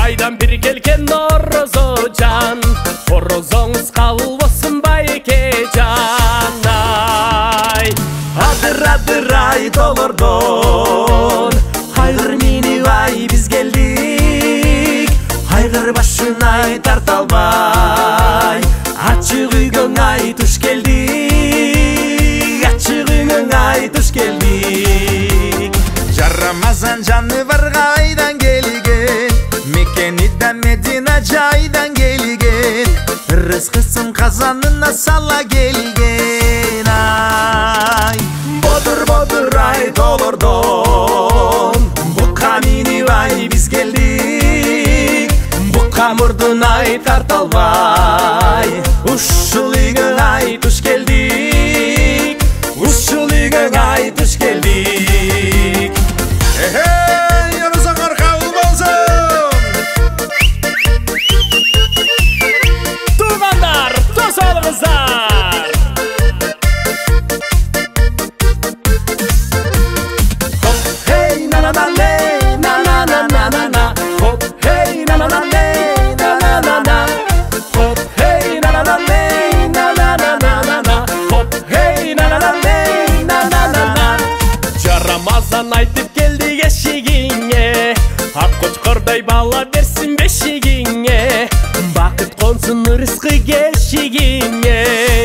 айдан бир келген орозожан, орозоңуз кабыл болсун байкежан. Ай адыр ай толордон, айгыр мени ай биз келдик. Айгыр башын ай тарта албай, ачык үйгөң ай туш келдик. Ачык үйгөң ай туш келдик. Жарамазан жаны барга айдан келген, мекени да Медина жайдан келген, рызкысын казанына сала келген. Ай бодур ай толордон, букка мени ай биз келдик. Букка мурдун ай тарта албай, ушул үйгө ай туш келдик. Ушул үйгө ай туш келдик. Орозоңор кабыл болсун. Туугандар, дос болуңуздар. Хоп хей на на на ле, на на на на на на. Хоп хей на на на ле, на на на на. Хоп хей на на на ле, на на на на на. Хоп хей на на на ле, на на на на. Жарамазан айтып келди эшигиңе, ак кочкордой бала берсин бешигиңе, бакыт консун рызкы кешигиңе.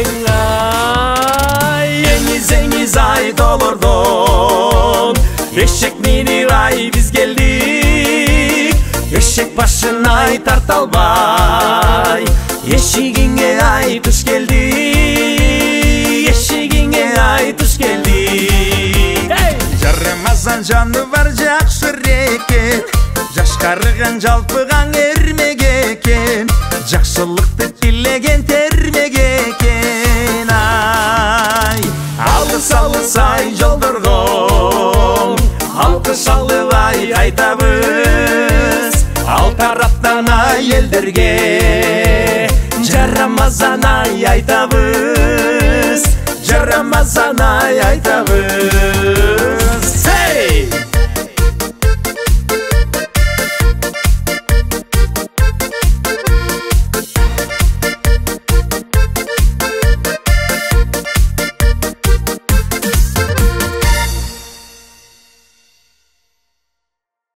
Ай эңиз ай толордон, эшек мени ай биз келдик. Эшек башын ай тарта албай, эшигиңе ай туш келдик. Эшигиңе ай туш келдик. Жарамазан жаны бар жакшы рекет, жашкарыган жалпыган эрмек экен, жакшылыкты тилеген термек экен. Ай алыс ай жолдорго, алкыш алып ай айтабыз, ал тараптан ай элдерге. Жарамазан ай айтабыз, Жарамазан ай айтабыз. Hey!